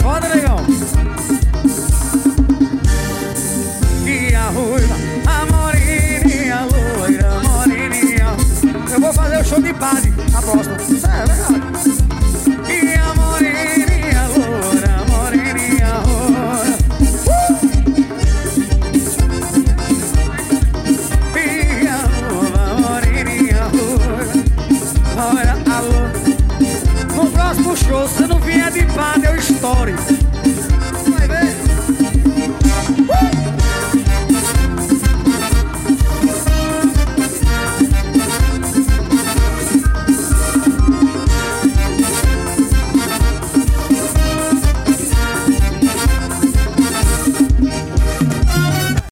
Foda, negão. E a ruiva, a moreninha, a loira, a moreninha. Eu vou fazer o show de padre na próxima. É verdade. E a moreninha, a loira, a moreninha, a loira. E a loira, a moreninha, a loira. Olha, alô. No próximo show, se não vier de padre, eu estouro. Vai ver.